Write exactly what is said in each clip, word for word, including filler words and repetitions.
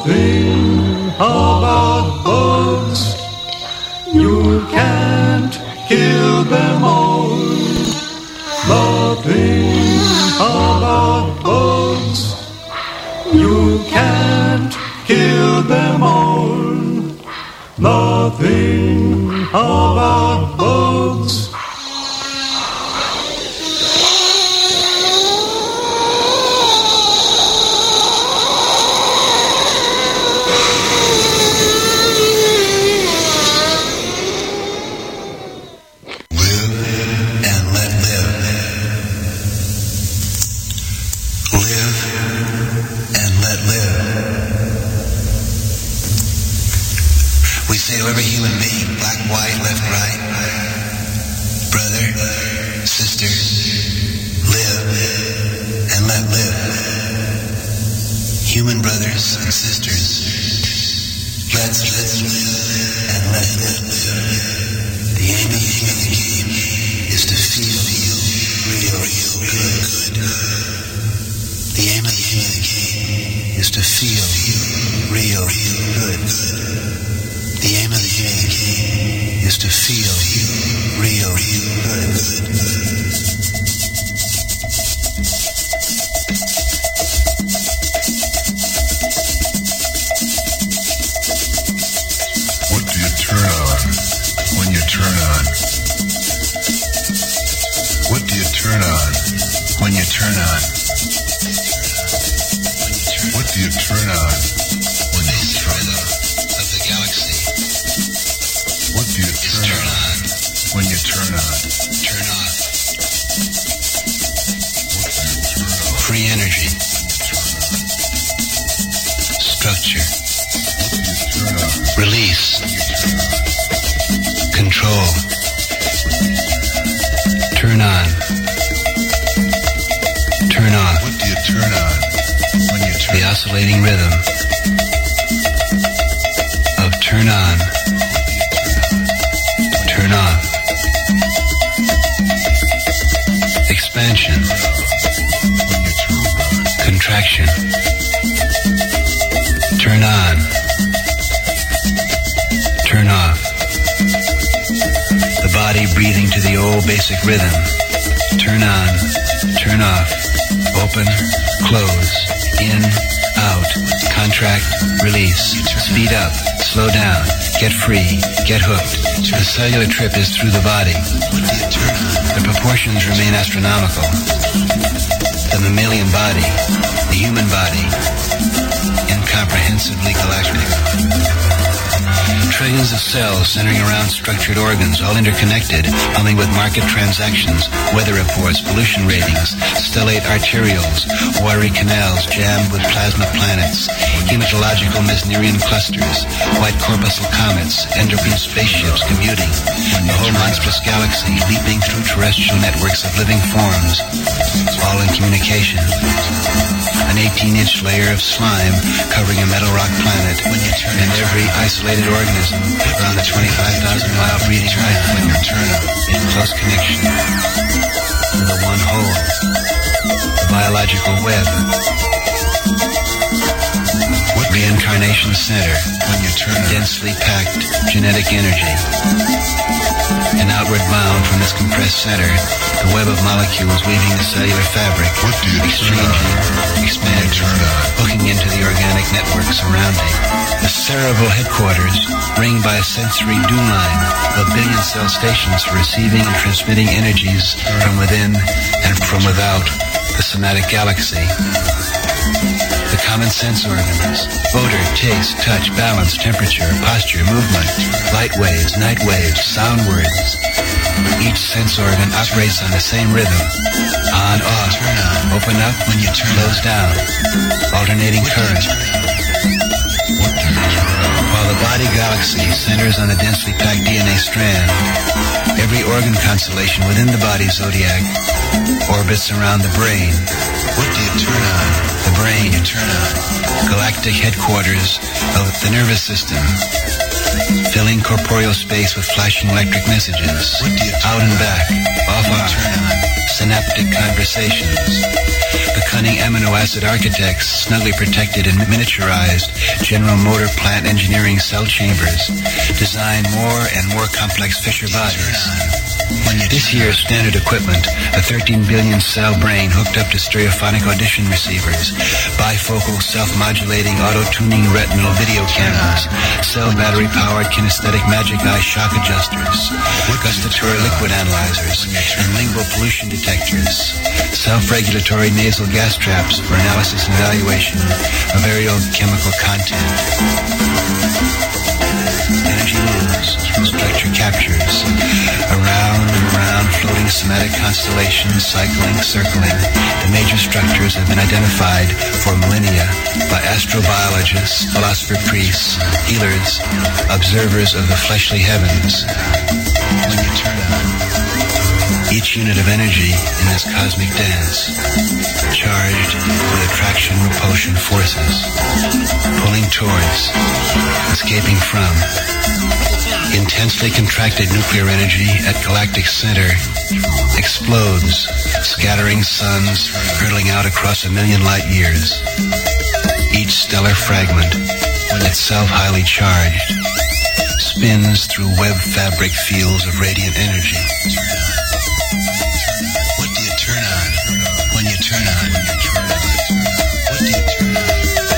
Nothing about bugs. You can't kill them all. Nothing about bugs. You can't kill them all. Nothing about bugs. Every human being, black, white, left, right, brother, sister, live and let live. Human brothers and sisters, let's live and let live. The aim of the human game is to feel real, real good. The aim of the human game is to feel real, real good. The aim of the human game is to feel real, real good. What do you turn on when you turn on? What do you turn on when you turn on? What do you turn on when you turn on? What do you turn, turn on when you turn on? Turn off. Free energy. Structure. Release. Control. Turn on. Turn off. What do you turn on when you turn on? The oscillating rhythm of turn on. Turn off. Expansion. Contraction. Turn on. Turn off. The body breathing to the old basic rhythm. Turn on. Turn off. Open. Close. In. Out. Contract. Release. Speed up. Slow down. Get free. Get hooked. The cellular trip is through the body. The proportions remain astronomical. The mammalian body, the human body, incomprehensibly galactic. Trillions of cells centering around structured organs, all interconnected, humming with market transactions, weather reports, pollution ratings, stellate arterioles, watery canals jammed with plasma planets, hematological Mesnerian clusters, white corpuscle comets, endocrine spaceships commuting, the whole monstrous galaxy leaping through terrestrial networks of living forms, all in communication. An eighteen-inch layer of slime covering a metal rock planet, and every isolated organism around the twenty-five thousand mile breeding height when you turn in close connection to the one whole, the biological web. What reincarnation center when you turn densely packed genetic energy. And outward bound from this compressed center, the web of molecules weaving the cellular fabric, what do you exchanging, expanding, hooking into the organic network surrounding. The cerebral headquarters, ringed by a sensory dew line of billion cell stations for receiving and transmitting energies from within and from without the somatic galaxy. The common sense organs, odor, taste, touch, balance, temperature, posture, movement, light waves, night waves, sound words. Each sense organ operates on the same rhythm. On, off, turn on, open up when you turn, close down, alternating current. While the body galaxy centers on a densely packed D N A strand, every organ constellation within the body zodiac orbits around the brain. What do you turn on? The brain, you turn on. Galactic headquarters of the nervous system, filling corporeal space with flashing electric messages. What do you turn Out and back, off, on, turn on. synaptic conversations. The cunning amino acid architects snugly protected and miniaturized General Motor plant engineering cell chambers design more and more complex Fisher bodies. This year's standard equipment, a thirteen billion cell brain hooked up to stereophonic audition receivers, bifocal self-modulating auto-tuning retinal video cameras, cell battery-powered kinesthetic magic eye shock adjusters, gustatory liquid analyzers, and lingual pollution detectors, self-regulatory nasal gas traps for analysis and evaluation of aerial chemical content. Energy moves, structure captures, around and around floating somatic constellations, cycling, circling. The major structures have been identified for millennia by astrobiologists, philosopher priests, healers, observers of the fleshly heavens. When you turn on each unit of energy in this cosmic dance, charged with attraction-repulsion forces, pulling towards, escaping from, intensely contracted nuclear energy at galactic center explodes, scattering suns hurtling out across a million light years. Each stellar fragment, itself highly charged, spins through web fabric fields of radiant energy. What do you turn on when you turn on? What do you turn on?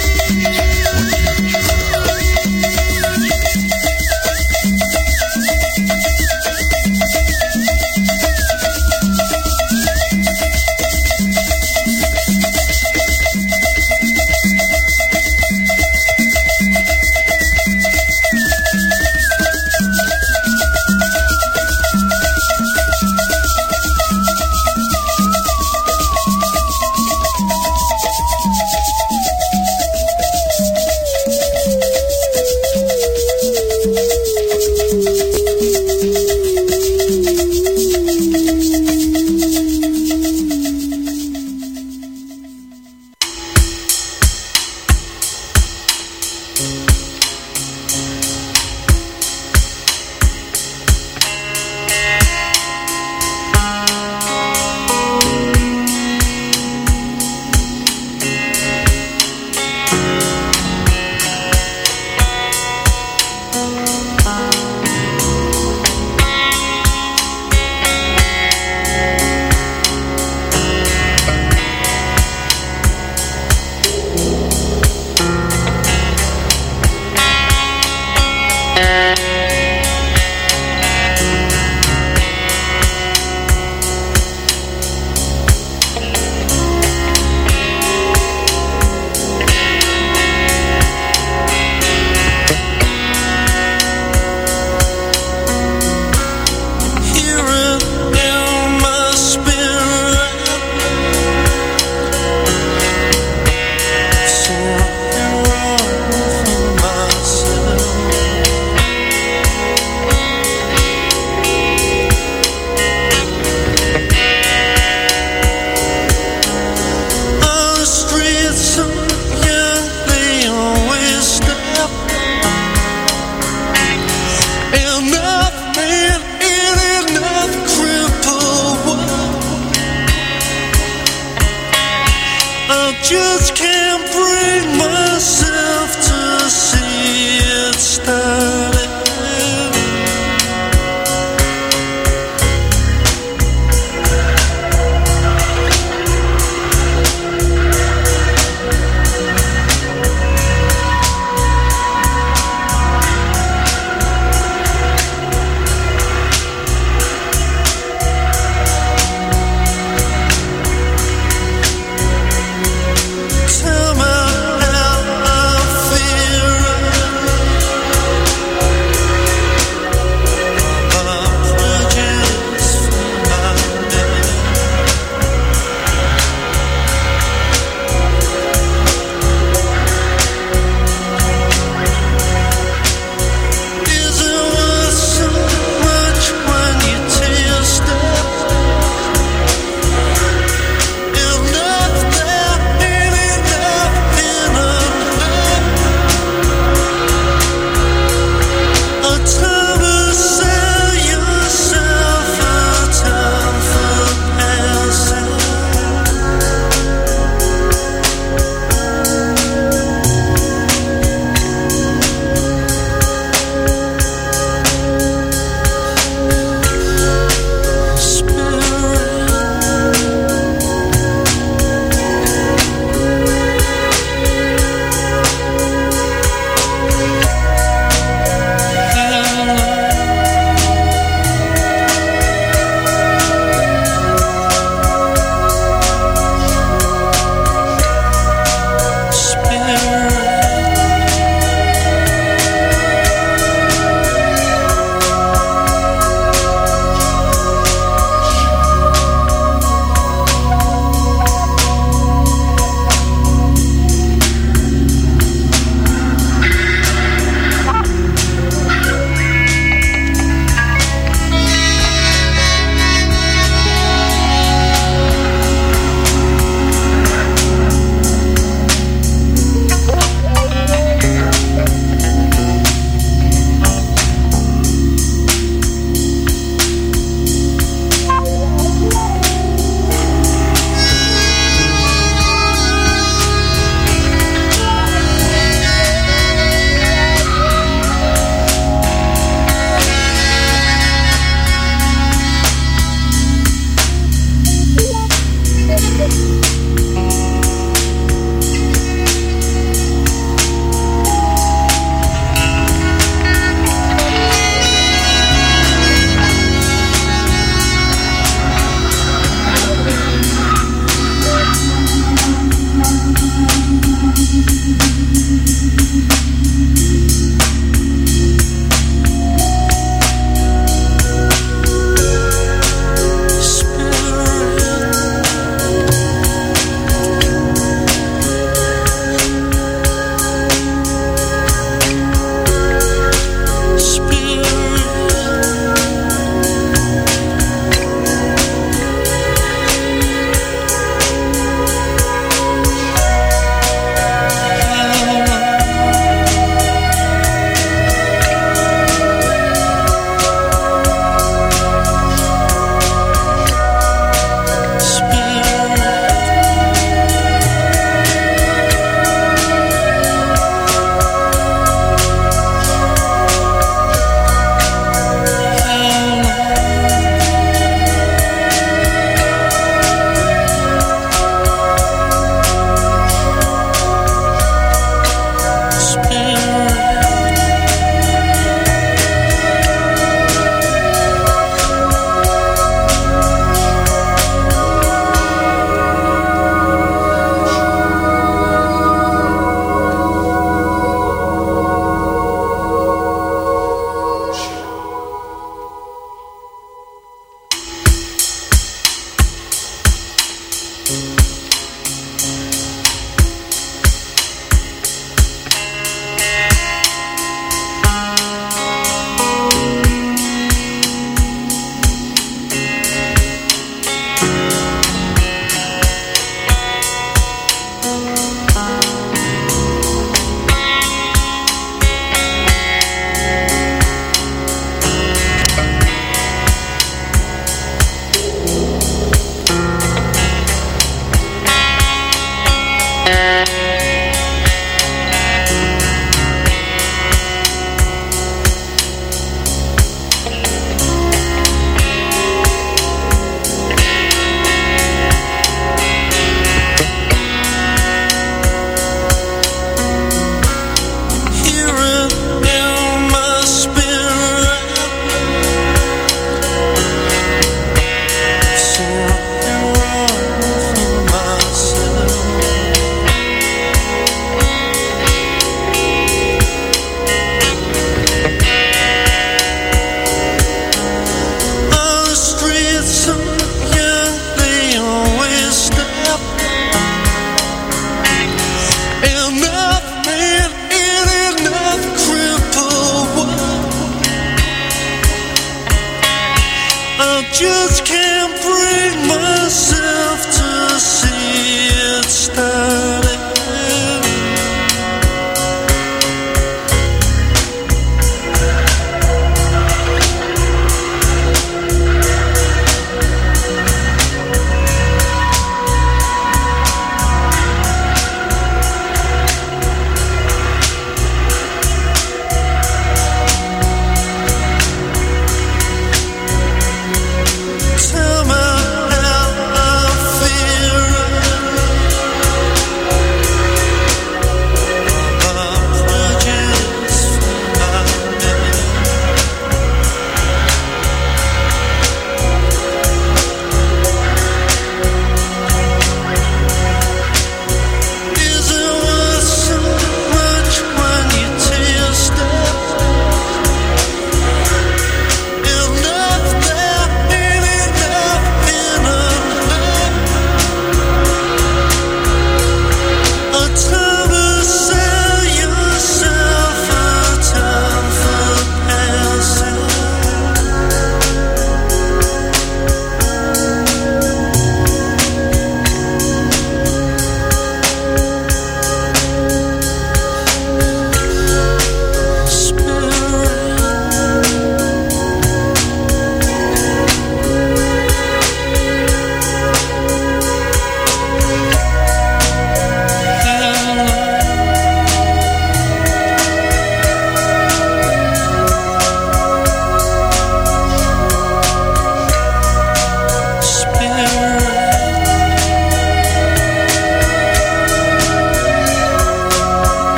just can't bring myself to see it started. Tell me how I feel.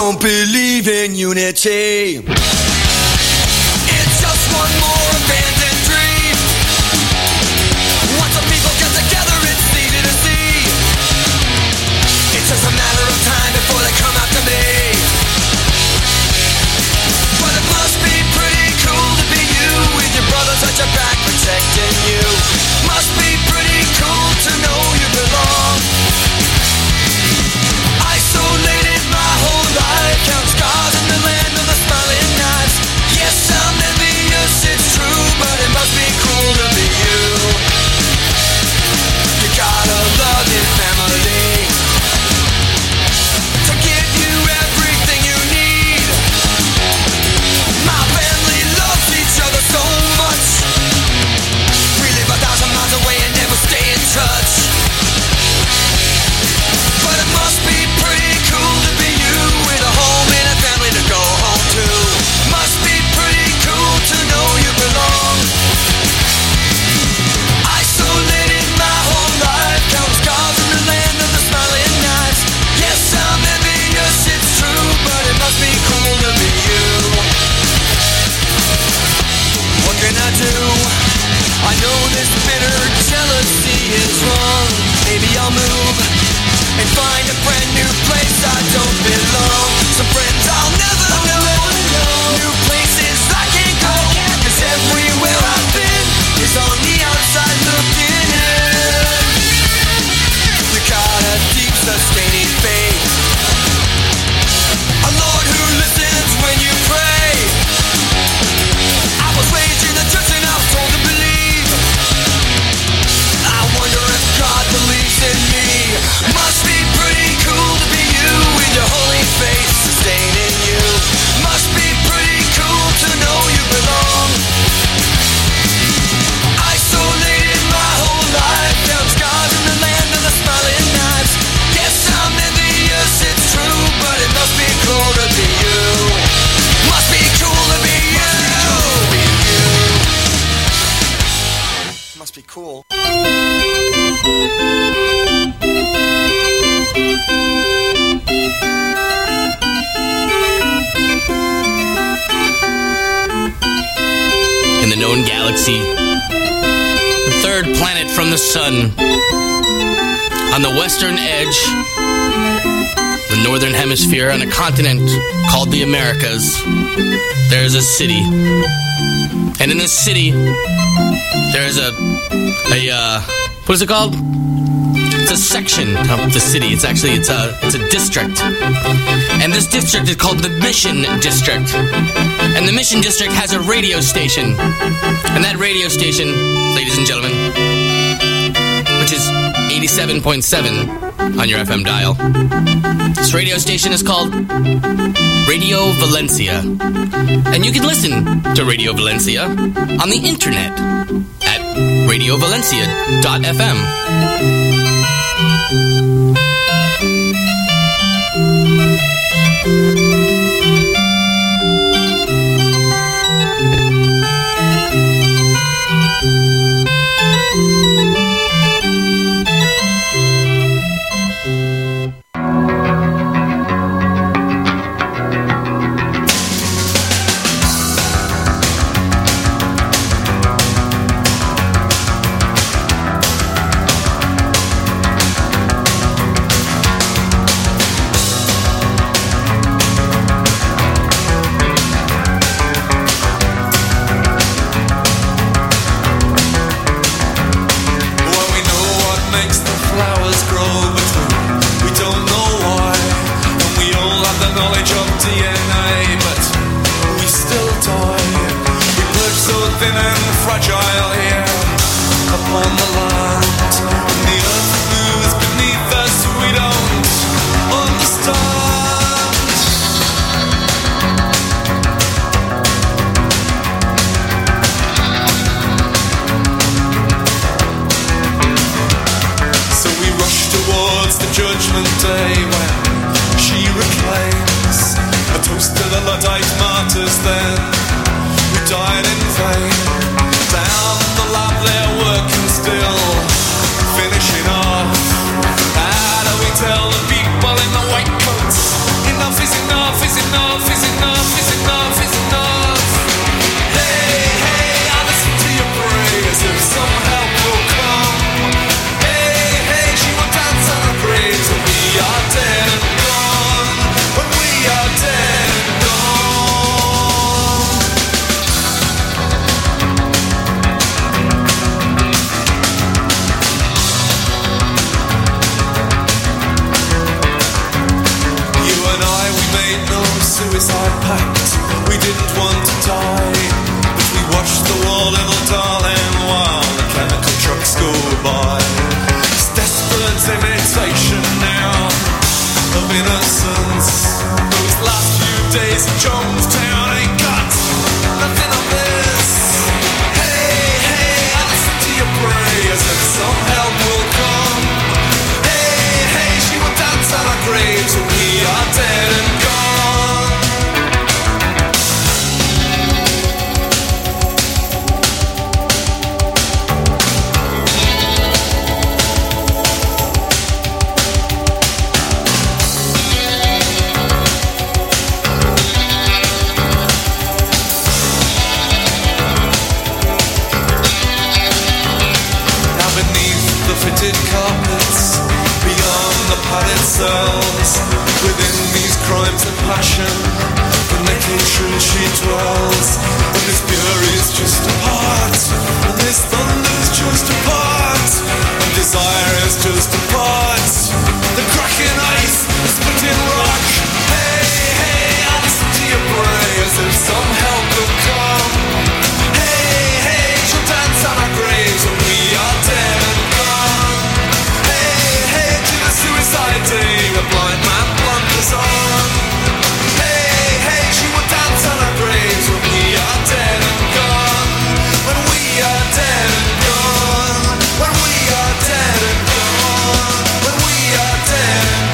don't believe in unity. It's just one more abandoned dream. Once the people get together, it's easy to see. It's just a matter of time before they come after me. But it must be pretty cool to be you, with your brothers at your back protecting you. Must be pretty cool to know you belong. Isolated my whole life, count scars in the land of the smiling knives. Yes, I'm envious, it's true, but it must be cool to be you. You gotta love your family to give you everything you need. My family loves each other so much. We live a thousand miles away and never stay in touch. But it must be pretty cool to be you, with a home and a family to go home to. Must be pretty cool to know you belong. Isolated my whole life, count scars in the land of the smiling knives. Yes, I'm envious, it's true, but it must be cool to be you. What can I do? I know this bitter jealousy is wrong. Maybe I'll move and find a brand new place I don't belong. Some friends I'll never know, new places I can't go, 'cause everywhere I've been is on the outside looking in. You got a deep sustaining faith, a Lord who listens when you pray. I was raised in the church and I was told to believe. I wonder if God believes in me. Must be pretty cool to be you, with your holy faith sustaining you. Must be pretty cool to know you belong. Isolated my whole life, down scars in the land of the smiling knives. Yes, I'm envious, it's true, but it must be cool to be you. Must be cool to be you. Must be cool. In the known galaxy, the third planet from the sun, on the western edge, the northern hemisphere, on a continent called the Americas, there's a city. And in this city, there's a, a uh, what is it called? It's a section of the city. It's actually, it's a, it's a district. And this district is called the Mission District. And the Mission District has a radio station. And that radio station, ladies and gentlemen, which is eighty-seven point seven on your F M dial. This radio station is called Radio Valencia. And you can listen to Radio Valencia on the internet at radio valencia dot f m. Judgment Day, when she reclaims a toast to the Luddite martyrs then, who died in vain. Down the lab they're working still, finishing off. How do we tell the people in the white coats, enough is enough? false imitation now of innocence. Those last few days in Jonestown ain't got nothing of this. Hey, hey, I listen to your prayers and some help will come. Hey, hey, she will dance on our graves when we are dead and gone. Carpets beyond the padded cells, within these crimes of passion, the naked truth she dwells. And this fury's just a part, and this thunder's just a part, and desire is just a part. The cracking ice, the splitting rock. Hey, hey, I listen to your prayers and some help will come. Hey, hey, she'll dance on our graves when we are dead and gone. Suicide day, the blind man blunders on. Hey, hey, she will dance on our graves when we are dead and gone. When we are dead and gone. When we are dead and gone. When we are dead and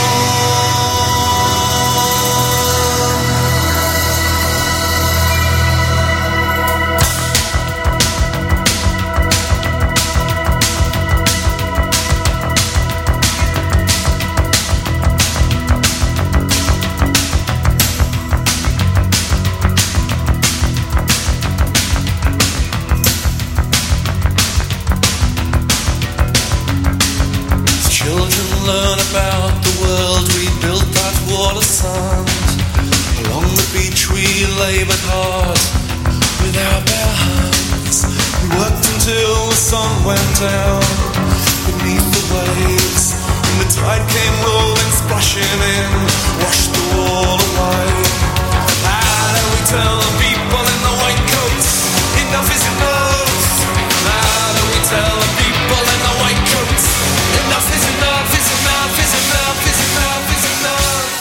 about the world we built that wall of sand. Along the beach we laboured hard with our bare hands. We worked until the sun went down beneath the waves, and the tide came rolling, splashing in, washed the wall away. How do we tell the people in the white coats enough is enough? How do we tell the people in the white coats enough is enough, is enough, is enough, is enough, is enough?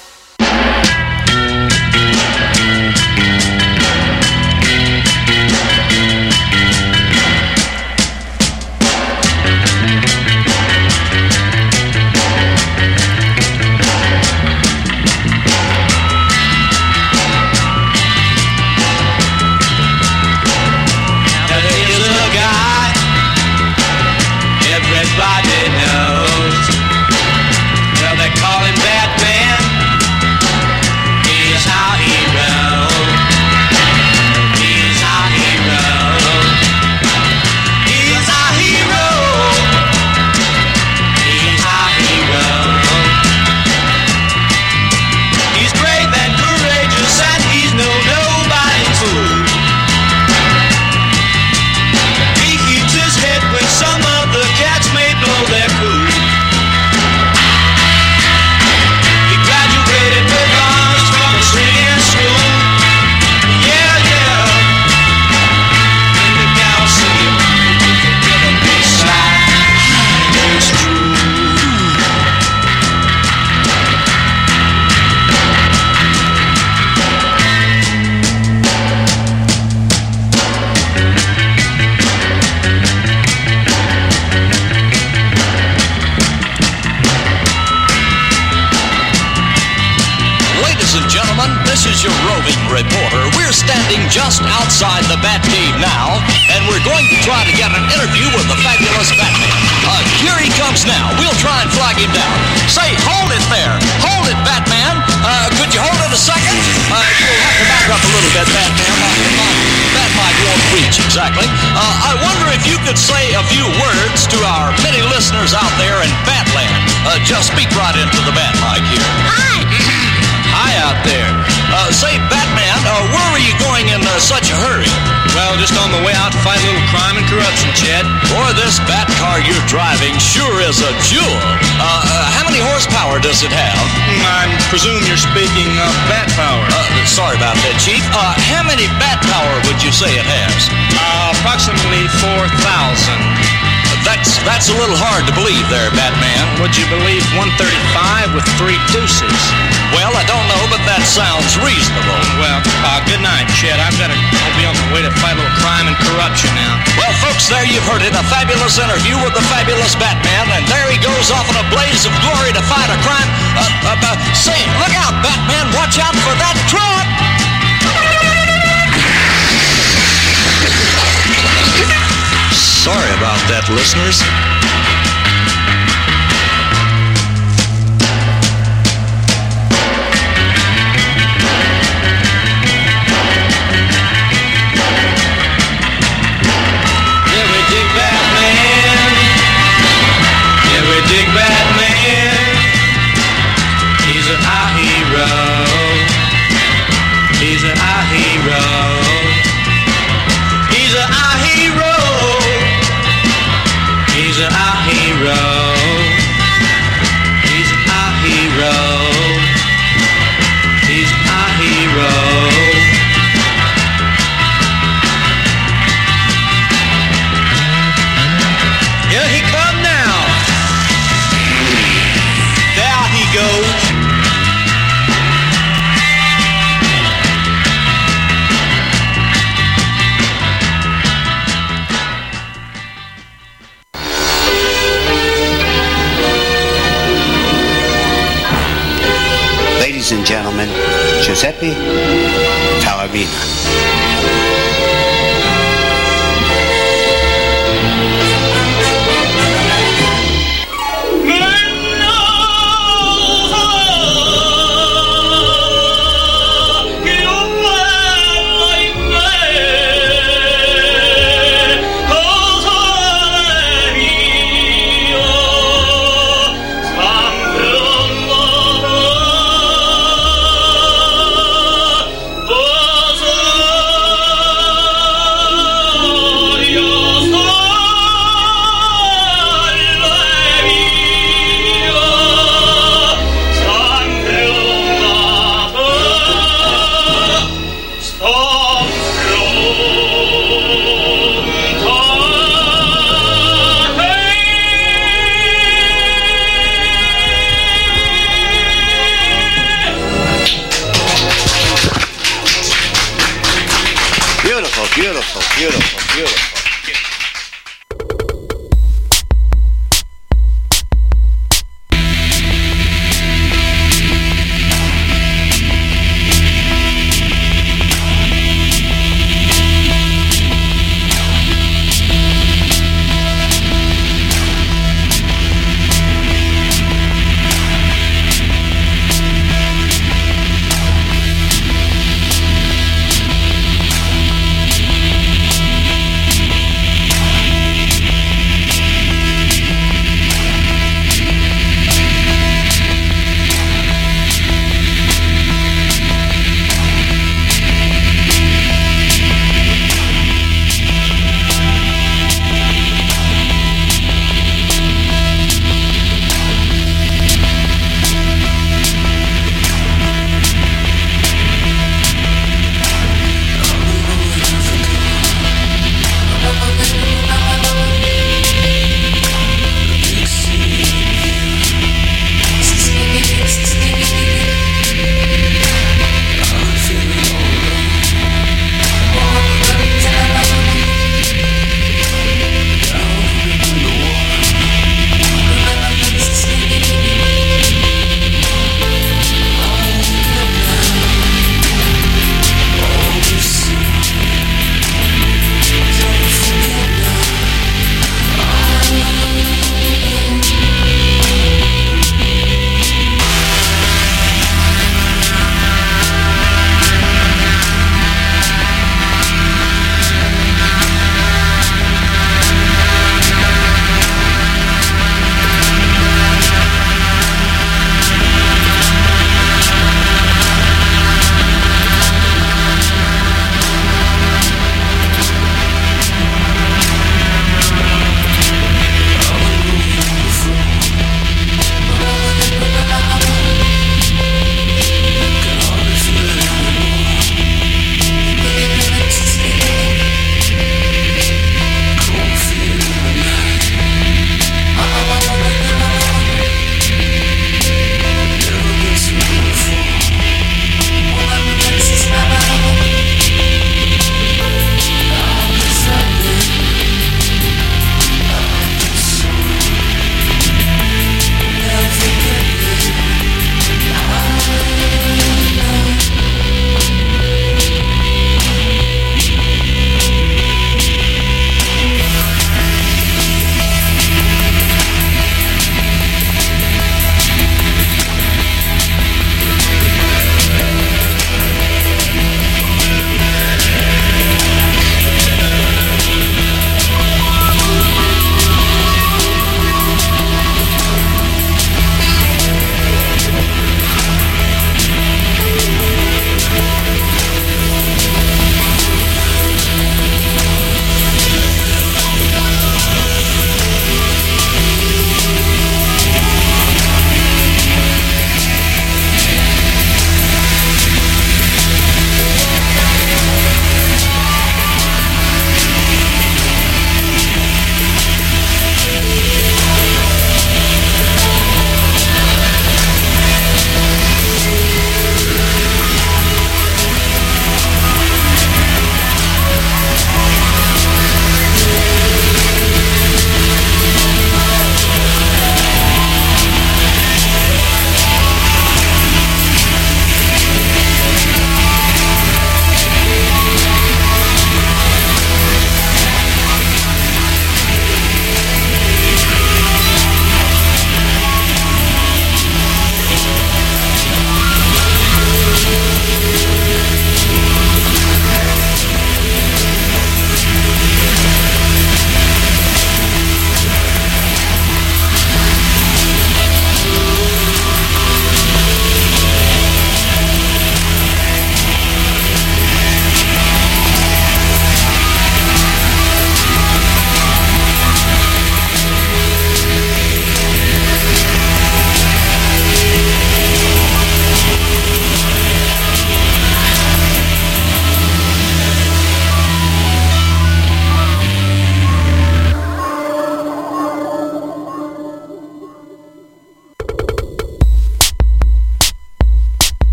Everybody knows. Well, they call him Batman. He's our hero. He's our hero. He's our hero. He's our hero. He's brave and courageous, and he's no nobody's fool. He keeps his head when some other cats may blow their cool. He graduated with honors from a singing school. Yeah, yeah. And the gals see him, give a big sigh. It's true. Ladies and gentlemen, this is your roving reporter. We're standing just outside the Batcave now, and we're going to try to get an interview with the fabulous Batman. Uh, here he comes now. We'll try and flag him down. Say, hold it there. Hold it, Batman. Uh, could you hold it a second? Uh, you'll have to back up a little bit, Batman. Uh, that mic won't reach exactly. Uh, I wonder if you could say a few words to our many listeners out there in Batland. Uh, just speak right into the Bat mic here. Hi. Hi out there. Uh, say, Batman, uh, where were you going in uh, such a hurry? Well, just on the way out to fight a little crime and corruption, Chad. Boy, this Bat car you're driving sure is a jewel. Uh, uh, how many horsepower does it have? I presume you're speaking of Bat power. Uh, sorry about that, Chief. Uh, how many Bat power would you say it has? Uh, approximately four thousand. That that's that's a little hard to believe there, Batman. Would you believe one thirty-five with three deuces? Well, I don't know, but that sounds reasonable. Well, uh, good night, Chet. I've got to I'll be on my way to fight a little crime and corruption now. Well, folks, there you've heard it. A fabulous interview with the fabulous Batman. And there he goes off in a blaze of glory to fight a crime. Uh, uh, uh, say, look out, Batman. Watch out for that truck. Sorry about that, listeners. Dig Batman, he's a our hero, he's a our hero, he's a our hero, he's a our hero, he's our hero, he's our hero. Here he come now. There he goes. Ladies and gentlemen, Giuseppe Talavina. Oh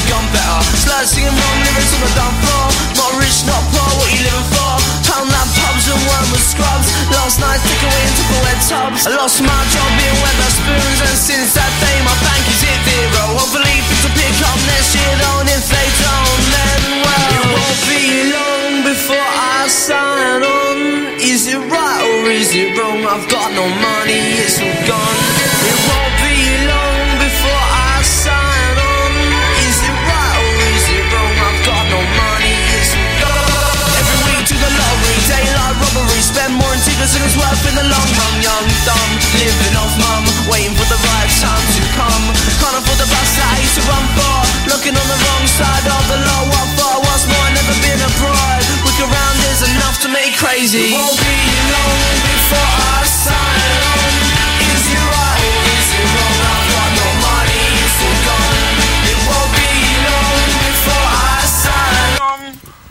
gone better. Slide singing wrong lyrics on the down floor. Not rich, not poor, what you living for? Pound that pubs and worm with scrubs. Last night took away into the wet tubs. I lost my job being Weatherspoons, and since that day my bank is hit zero. Hopefully things will pick up next year though, and if they don't then well, it won't be long before I sign on. Is it right or is it wrong? I've got no money, it's all gone. It won't be long before I sign on. Is it right or is it wrong? I've got no money, it's all gone. Every week to the lottery, daylight robbery. Spend more in tickets than it's worth in the long run. Young, dumb, living off mum, waiting for the right time to come. Can't afford the bus that I used to run for. Looking on the wrong side of the law. What for? What's more, I've never been abroad. Look around, there's enough to make crazy. It won't be long before I sign on. Is it right or is it wrong? I've got no money, it's all gone. It won't be long before I sign on.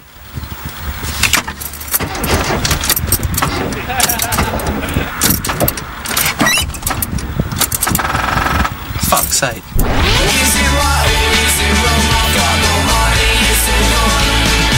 Fuck's sake. Is it right or is it wrong? I've got no money, it's all gone.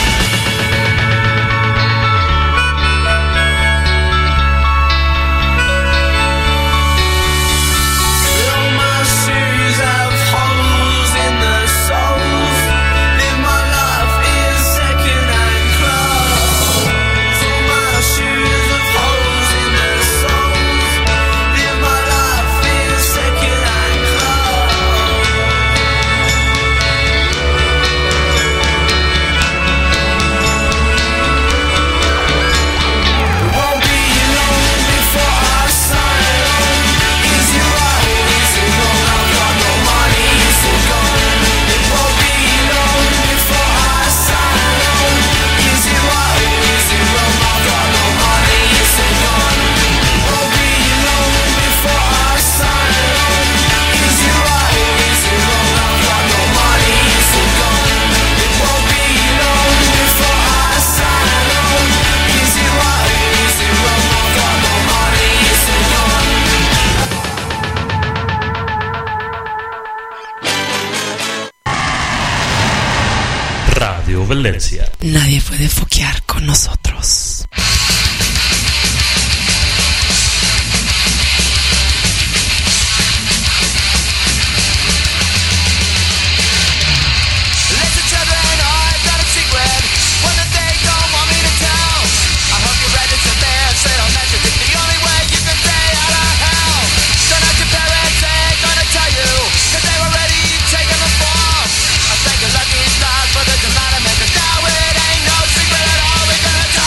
All my shoes have holes in the soles. Live my life in second-hand clothes. All my shoes have holes in the soles. Live my life in second-hand clothes. It won't be long before I sign on. Is it right or is it wrong? I've got no money, it's all gone. It won't be long before I sign on. Is it right or is it wrong? I've got no money, it's all gone. It won't be long before I sign on. Is it right or is it wrong? I've got no money, it's all gone. It won't be long before I sign on. Is it right or is it wrong? I've got no money, it's all gone. Radio Valencia. Nadie puede foquear con nosotros. Listen, children, I've got a secret. One that they don't want me to tell. I hope you're ready to bear. Say don't mention it's the only way you can stay out of hell. Don't ask your parents, they're gonna tell you, cause they've already taken the fall. I think you're lucky it's not, but it doesn't matter, man, cause now it ain't no secret at all. We're gonna tell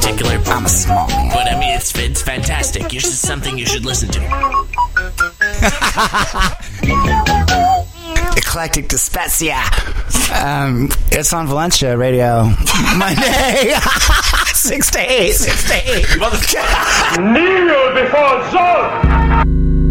particular. I'm a small man. But I mean, it's it's fantastic. It's just something you should listen to. Eclectic Dyspepsia. Um, it's on Valencia Radio. Monday. Six to eight. Six to eight. Kneel before Zod!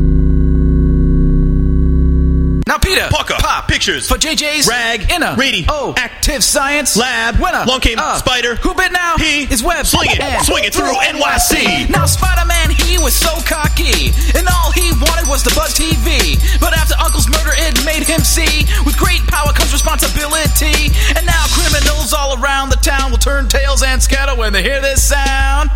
Now, Peter. Pucker. Pop. Pictures. For J J's. Rag. Inner. Reedy. Oh. Active Science. Lab. Winner. Long came. Uh, Spider. Who bit now? He. Is Web. Swing it. And Swing it through N Y C. Now, Spider-Man, he was so cocky. And all he wanted was the Buzz T V. But after Uncle's murder, it made him see. With great power comes responsibility. And now criminals all around the town will turn tails and scatter when they hear this sound.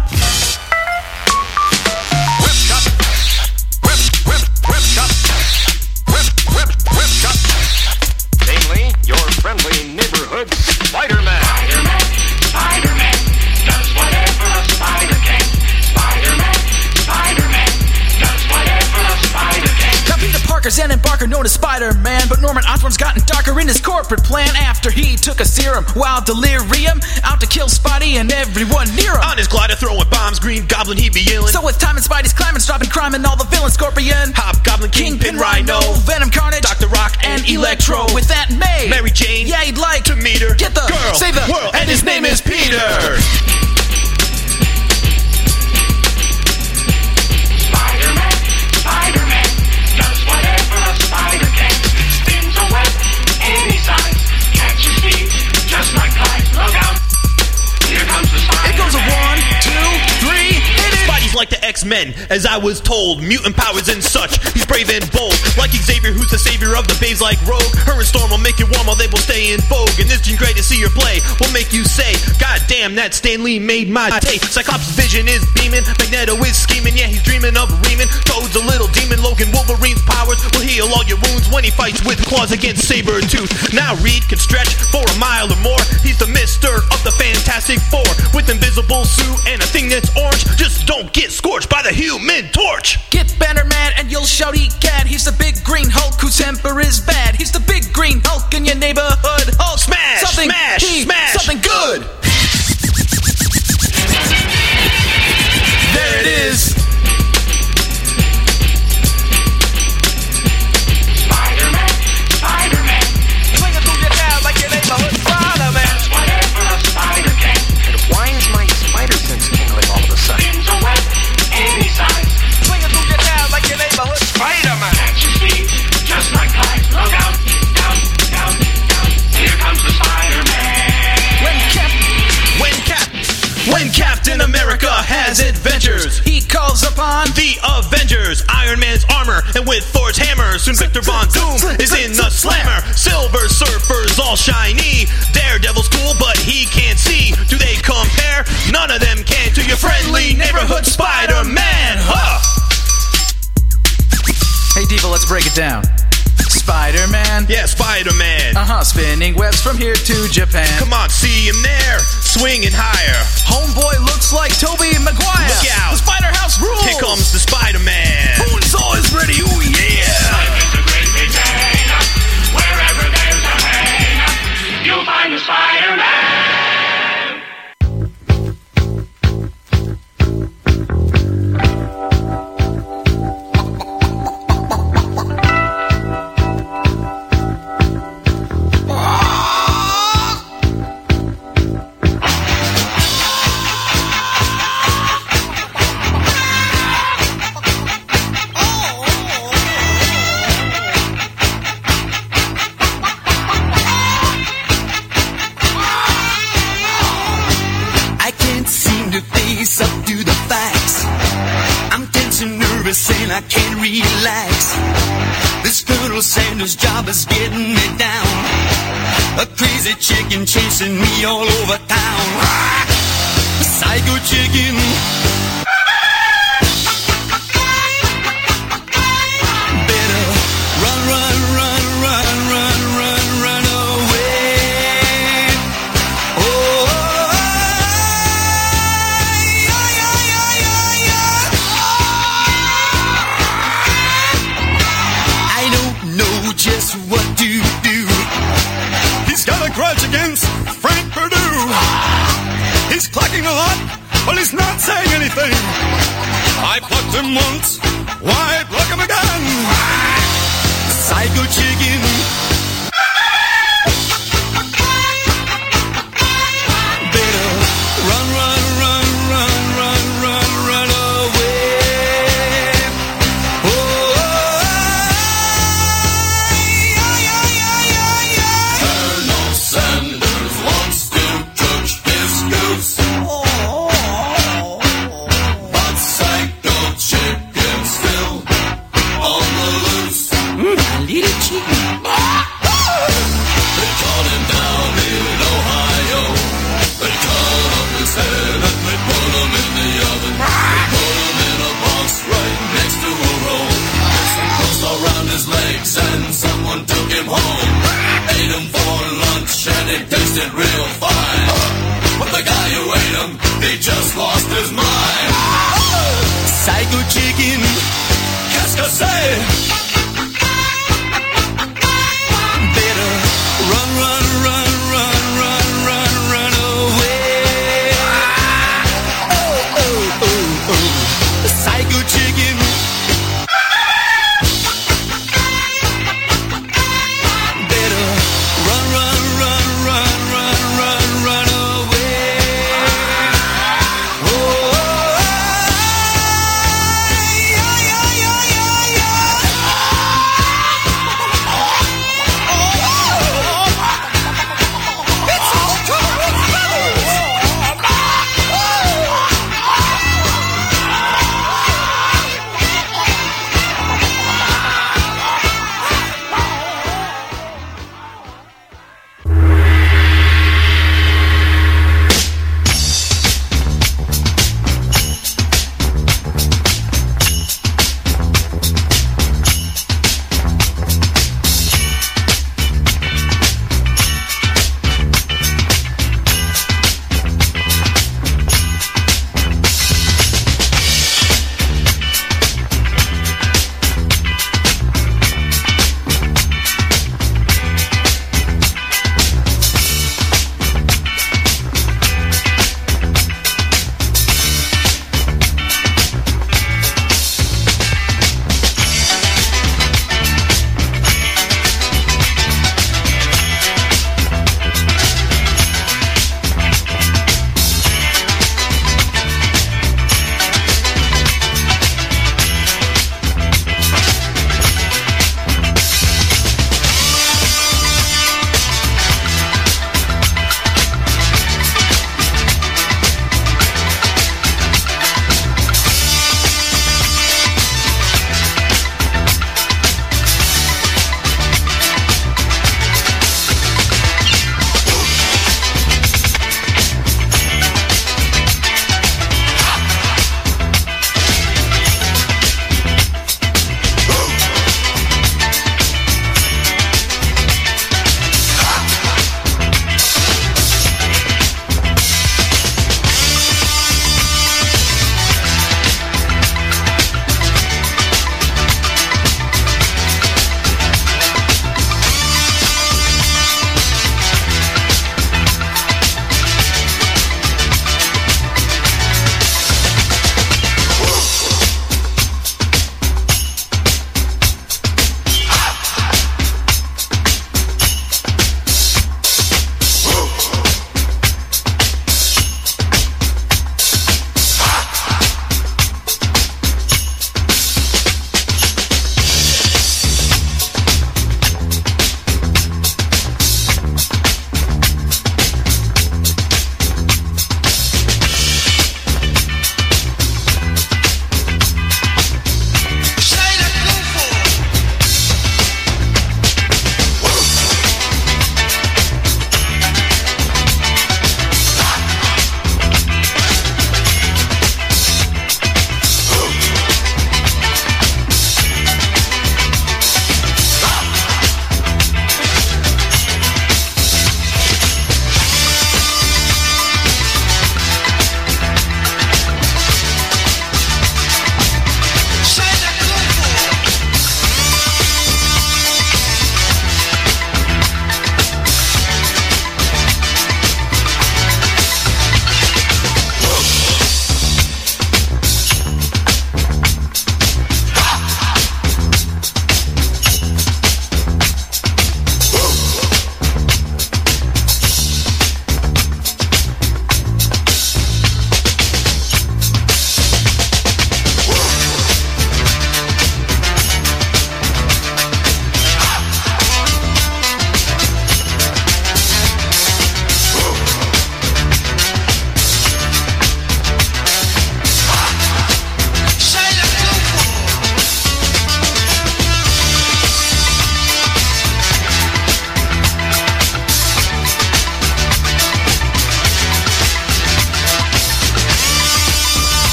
Whip cut. Whip, whip, whip cut. Whip, whip, whip cut. Namely, your friendly neighborhood Spider-Man. Spider-Man, Spider-Man, does whatever a spider can. Spider-Man, Spider-Man, does whatever a spider can. Now Peter Parker's Zen and Barker known as Spider-Man, but Norman Osborn's gotten darker in his corporate plan after he took a serum while delirium out to kill Spidey and everyone near him. On his glider throwing bombs, Green Goblin he be yelling. So with time and Spidey's climbing, stopping crime and all the villains, Scorpion, Hobgoblin, Kingpin, Rhino, Venom, Carnage, Doctor Rock, and Electro. With that May, Mary Jane, yeah, he'd like to meet her, get the girl, save the world, and his name is Peter. Spider-Man, Spider-Man, does whatever a spider can. Spins a web any size, catches feet just like Clyde. Look out, here comes the Spider-Man. It goes a one, two, three, hit it. Spidey's like the X-Men, as I was told. Mutant powers and such, he's brave and bold. Like Xavier, who's the savior of the babes like Rogue. Her and Storm will make you warm while they will stay in vogue. And this Jean Grey to see her play will make you say, God damn, that Stan Lee made my day. Cyclops' vision is beaming, Magneto is scheming. Yeah, he's dreaming of reaming. Toad's a little demon, Logan Wolverine's powers will heal all your wounds when he fights with claws against Sabretooth. Now Reed can stretch for a mile or more. He's the mister of the Fantastic Four, with invisible suit and a thing that's orange. Just don't get scorched by the Human Torch. Get Banner Man and you'll shout he can. He's the big green Hulk whose temper is bad. He's the big green Hulk in your neighborhood. Hulk, smash, something smash, he, smash, something good. There it is. Spider-Man, Spider-Man, Swing it through your town like your neighborhood Spider-Man. does whatever a spider can. And why is my spider sense tingling all of a sudden? Spins a web any size, Swing it through your town like your neighborhood Spider-Man. catches feet just like Clyde. Look out, down, down, down, here comes the Spider-Man. When Cap, When Cap, when Captain America has adventures, he calls upon the Avengers, Iron Man's armor, and with Thor's hammer. Soon Victor Von Doom is in the slammer. Silver Surfer's all shiny. Daredevil's cool, but he can't see. Do they compare? None of them can to your friendly neighborhood Spider-Man. Huh? Hey Diva, let's break it down. Spider-Man, Yeah, Spider-Man. uh-huh, spinning webs from here to Japan. Come on, see him there, swinging higher. Homeboy looks like Tobey Maguire. Look out. The Spider House rules. Here comes the Spider-Man. Who's always ready? Ooh yeah. Life is a great big hang up. Wherever there's a hang up, you'll find the Spider-Man. I can't seem to face up to the facts. I'm tense and nervous and I can't relax. This Colonel Sanders job is getting me down. A crazy chicken chasing me all over town. Psycho chicken. Better run, run, run, run, run, run, run away. Oh, I don't know just what to do. He's got a grudge against Frank Perdue. He's clocking a lot Well, he's not saying anything. I plucked him once, why pluck him again? Psycho chicken